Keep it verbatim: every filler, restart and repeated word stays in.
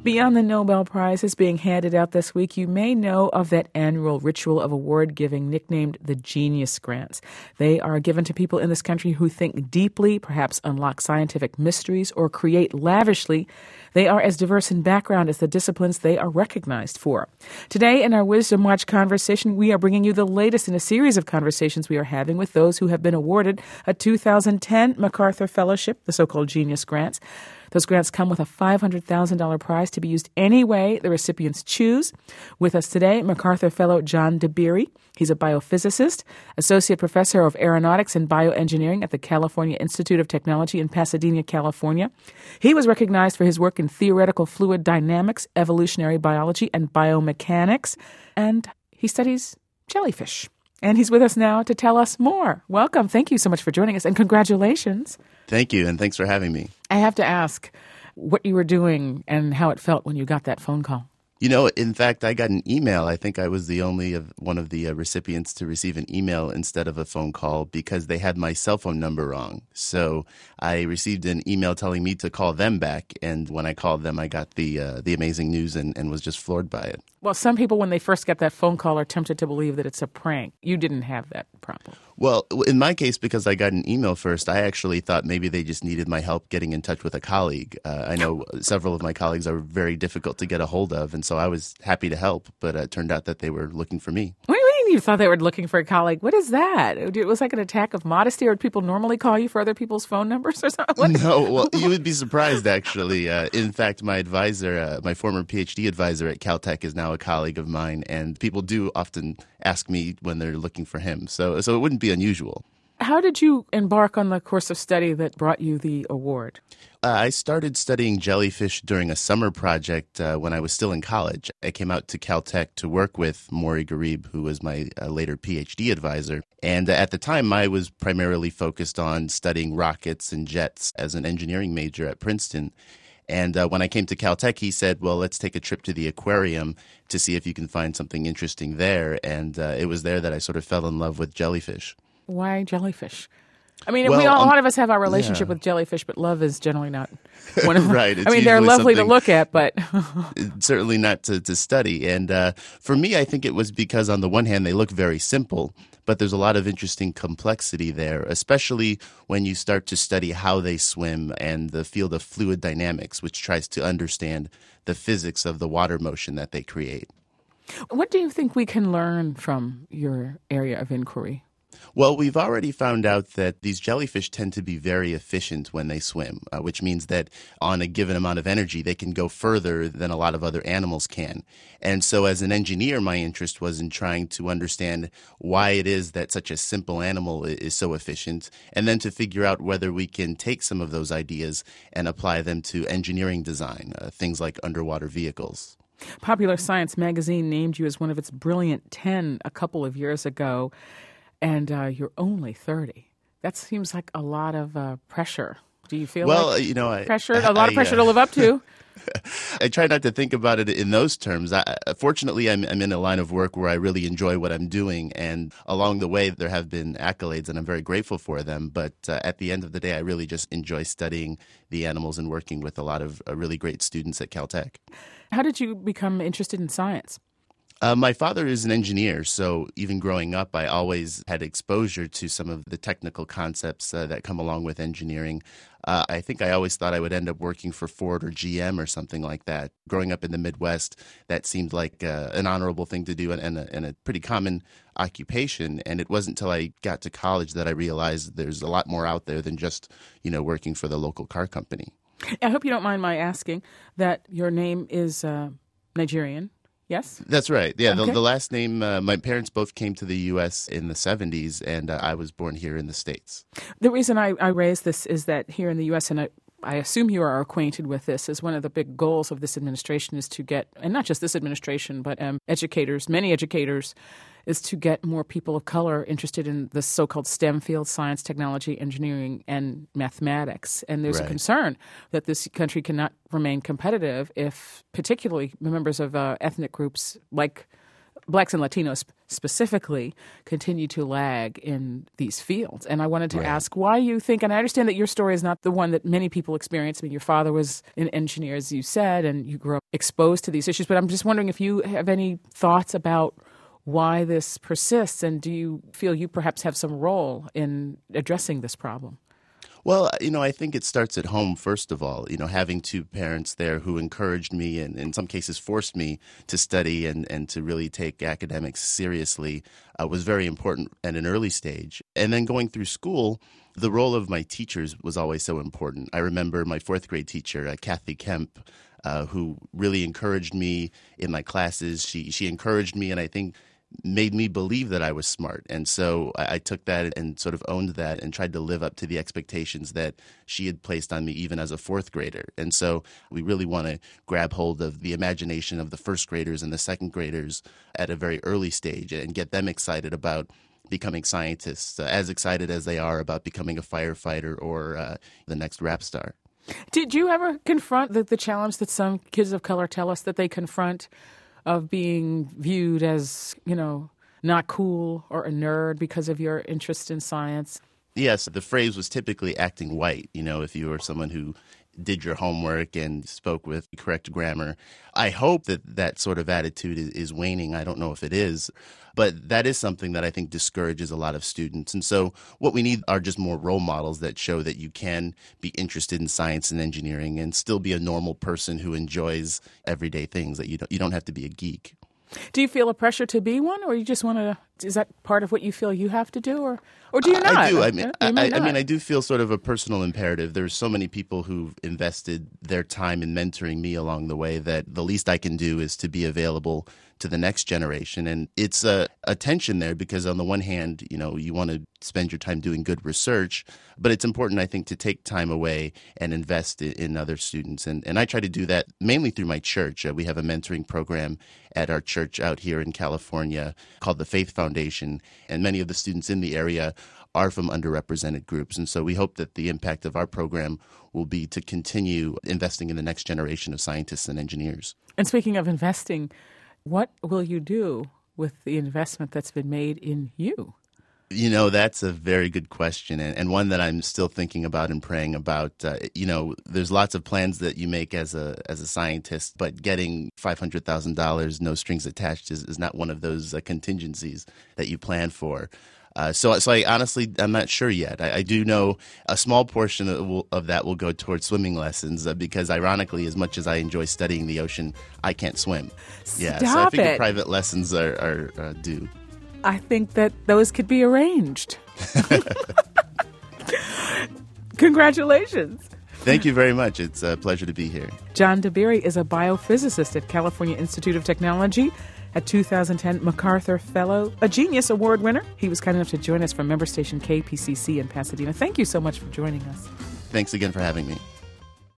Beyond the Nobel Prizes being handed out this week, you may know of that annual ritual of award-giving nicknamed the Genius Grants. They are given to people in this country who think deeply, perhaps unlock scientific mysteries, or create lavishly. They are as diverse in background as the disciplines they are recognized for. Today, in our Wisdom Watch conversation, we are bringing you the latest in a series of conversations we are having with those who have been awarded a two thousand ten MacArthur Fellowship, the so-called Genius Grants. Those grants come with a five hundred thousand dollars prize to be used any way the recipients choose. With us today, MacArthur Fellow John Dabiri. He's a biophysicist, associate professor of aeronautics and bioengineering at the California Institute of Technology in Pasadena, California. He was recognized for his work in theoretical fluid dynamics, evolutionary biology, and biomechanics, and he studies jellyfish. And he's with us now to tell us more. Welcome. Thank you so much for joining us, and congratulations. Thank you, and thanks for having me. I have to ask what you were doing and how it felt when you got that phone call. You know, in fact, I got an email. I think I was the only of one of the uh, recipients to receive an email instead of a phone call because they had my cell phone number wrong. So I received an email telling me to call them back, and when I called them, I got the uh, the amazing news and, and was just floored by it. Well, some people, when they first get that phone call, are tempted to believe that it's a prank. You didn't have that problem. Well, in my case, because I got an email first, I actually thought maybe they just needed my help getting in touch with a colleague. Uh, I know several of my colleagues are very difficult to get a hold of, and so I was happy to help, but it turned out that they were looking for me. What do you mean you thought they were looking for a colleague? What is that? It was like an attack of modesty, or would people normally call you for other people's phone numbers or something? What? No, well, you would be surprised, actually. Uh, in fact, my advisor, uh, my former PhD advisor at Caltech is now a colleague of mine, and people do often ask me when they're looking for him, so so it wouldn't be unusual. How did you embark on the course of study that brought you the award? Uh, I started studying jellyfish during a summer project uh, when I was still in college. I came out to Caltech to work with Maury Garib, who was my uh, later PhD advisor. And uh, at the time, I was primarily focused on studying rockets and jets as an engineering major at Princeton. And uh, when I came to Caltech, he said, well, let's take a trip to the aquarium to see if you can find something interesting there. And uh, it was there that I sort of fell in love with jellyfish. Why jellyfish? I mean, well, we all, um, a lot of us have our relationship yeah. with jellyfish, but love is generally not one of them. Right. It's I mean, they're lovely to look at, but certainly not to, to study. And uh, for me, I think it was because on the one hand, they look very simple, but there's a lot of interesting complexity there, especially when you start to study how they swim and the field of fluid dynamics, which tries to understand the physics of the water motion that they create. What do you think we can learn from your area of inquiry? Well, we've already found out that these jellyfish tend to be very efficient when they swim, uh, which means that on a given amount of energy, they can go further than a lot of other animals can. And so as an engineer, my interest was in trying to understand why it is that such a simple animal is so efficient, and then to figure out whether we can take some of those ideas and apply them to engineering design, uh, things like underwater vehicles. Popular Science magazine named you as one of its brilliant ten a couple of years ago. And uh, you're only thirty. That seems like a lot of uh, pressure. Do you feel well, like you know, I, pressure? A lot I, of pressure uh, to live up to. I try not to think about it in those terms. I, fortunately, I'm, I'm in a line of work where I really enjoy what I'm doing. And along the way, there have been accolades, and I'm very grateful for them. But uh, at the end of the day, I really just enjoy studying the animals and working with a lot of uh, really great students at Caltech. How did you become interested in science? Uh, my father is an engineer, so even growing up, I always had exposure to some of the technical concepts uh, that come along with engineering. Uh, I think I always thought I would end up working for Ford or G M or something like that. Growing up in the Midwest, that seemed like uh, an honorable thing to do and, and, a, and a pretty common occupation. And it wasn't until I got to college that I realized there's a lot more out there than just, you know, working for the local car company. I hope you don't mind my asking that your name is uh, Nigerian. Yes? That's right. Yeah, okay. the, the last name, uh, my parents both came to the U S in the seventies, and uh, I was born here in the States. The reason I, I raise this is that here in the U S, and I, I assume you are acquainted with this, is one of the big goals of this administration is to get, and not just this administration, but um, educators, many educators, is to get more people of color interested in the so-called STEM fields, science, technology, engineering, and mathematics. And there's right. a concern that this country cannot remain competitive if particularly members of uh, ethnic groups like Blacks and Latinos specifically continue to lag in these fields. And I wanted to Right. ask why you think, and I understand that your story is not the one that many people experience. I mean, your father was an engineer, as you said, and you grew up exposed to these issues. But I'm just wondering if you have any thoughts about why this persists, and do you feel you perhaps have some role in addressing this problem? Well, you know, I think it starts at home, first of all. You know, having two parents there who encouraged me and in some cases forced me to study and, and to really take academics seriously uh, was very important at an early stage. And then going through school, the role of my teachers was always so important. I remember my fourth grade teacher, uh, Kathy Kemp, uh, who really encouraged me in my classes. She, she encouraged me, and I think made me believe that I was smart. And so I, I took that and sort of owned that and tried to live up to the expectations that she had placed on me even as a fourth grader. And so we really want to grab hold of the imagination of the first graders and the second graders at a very early stage and get them excited about becoming scientists, uh, as excited as they are about becoming a firefighter or uh, the next rap star. Did you ever confront the, the challenge that some kids of color tell us that they confront of being viewed as, you know, not cool or a nerd because of your interest in science? Yes, the phrase was typically acting white. You know, if you were someone who did your homework and spoke with correct grammar. I hope that that sort of attitude is, is waning. I don't know if it is, but that is something that I think discourages a lot of students. And so what we need are just more role models that show that you can be interested in science and engineering and still be a normal person who enjoys everyday things, that you don't, you don't have to be a geek. Do you feel a pressure to be one, or you just want to? Is that part of what you feel you have to do, or or do you not? I do. I mean, I, not. I mean, I do feel sort of a personal imperative. There's so many people who've invested their time in mentoring me along the way that the least I can do is to be available to the next generation. And it's a, a tension there because on the one hand, you know, you want to spend your time doing good research, but it's important, I think, to take time away and invest in, in other students. And, and I try to do that mainly through my church. Uh, we have a mentoring program at our church out here in California called the Faith Foundation, and many of the students in the area are from underrepresented groups. And so we hope that the impact of our program will be to continue investing in the next generation of scientists and engineers. And speaking of investing, what will you do with the investment that's been made in you? You know, that's a very good question, and, and one that I'm still thinking about and praying about. Uh, you know, there's lots of plans that you make as a as a scientist, but getting five hundred thousand dollars, no strings attached, is, is not one of those uh, contingencies that you plan for. Uh, so, so I honestly, I'm not sure yet. I, I do know a small portion of, will, of that will go towards swimming lessons uh, because, ironically, as much as I enjoy studying the ocean, I can't swim. Yeah, Stop so I figure it. private lessons are, are uh, due. I think that those could be arranged. Congratulations. Thank you very much. It's a pleasure to be here. John Dabiri is a biophysicist at California Institute of Technology, a two thousand ten MacArthur Fellow, a Genius Award winner. He was kind enough to join us from member station K P C C in Pasadena. Thank you so much for joining us. Thanks again for having me.